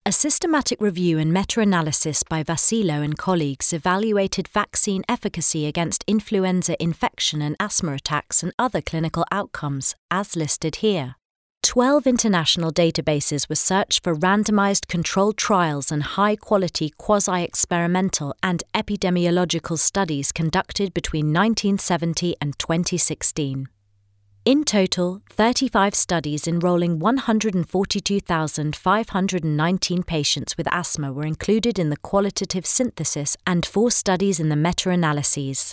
A systematic review and meta-analysis by Vassilo and colleagues evaluated vaccine efficacy against influenza infection and asthma attacks and other clinical outcomes, as listed here. 12 international databases were searched for randomized controlled trials and high-quality quasi-experimental and epidemiological studies conducted between 1970 and 2016. In total, 35 studies enrolling 142,519 patients with asthma were included in the qualitative synthesis and 4 studies in the meta-analyses.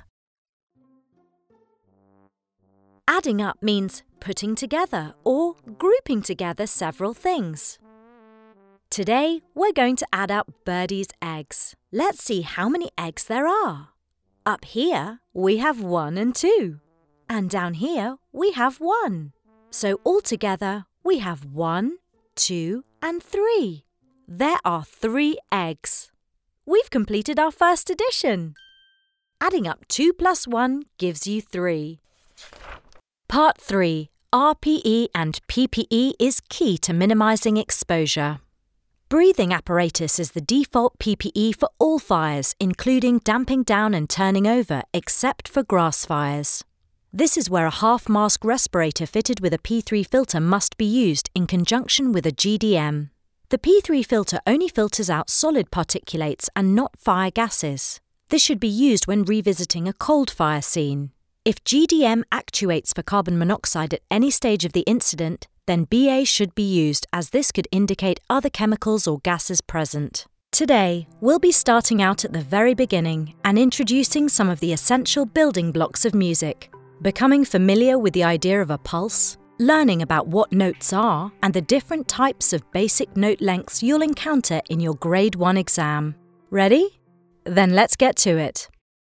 Adding up means putting together or grouping together several things. Today, we're going to add up Birdie's eggs. Let's see how many eggs there are. Up here, we have 1 and 2. And down here, we have 1. So altogether, we have 1, 2, and 3. There are 3 eggs. We've completed our first addition. Adding up 2 plus 1 gives you 3. Part 3. RPE and PPE is key to minimizing exposure. Breathing apparatus is the default PPE for all fires, including damping down and turning over, except for grass fires. This is where a half-mask respirator fitted with a P3 filter must be used in conjunction with a GDM. The P3 filter only filters out solid particulates and not fire gases. This should be used when revisiting a cold fire scene. If GDM actuates for carbon monoxide at any stage of the incident, then BA should be used as this could indicate other chemicals or gases present. Today, we'll be starting out at the very beginning and introducing some of the essential building blocks of music. Becoming familiar with the idea of a pulse, learning about what notes are, and the different types of basic note lengths you'll encounter in your Grade 1 exam. Ready? Then let's get to it.